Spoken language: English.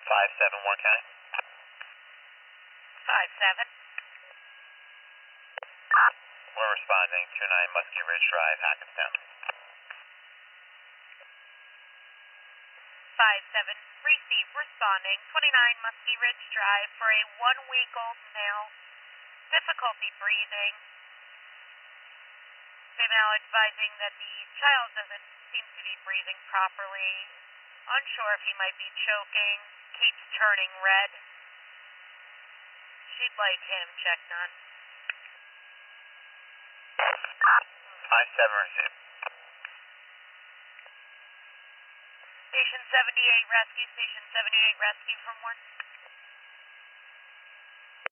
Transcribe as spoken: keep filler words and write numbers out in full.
five seven, Warren County. five seven. We're responding, two nine Muskie Ridge Drive, Hackettstown. five seven. Receive, responding, twenty-nine Muskie Ridge Drive for a one-week-old male. Difficulty breathing. Female advising that the child doesn't seem to be breathing properly. Unsure if he might be choking. Keeps turning red. She'd like him checked on. five seven received. Station seventy-eight Rescue, Station seventy-eight Rescue from work.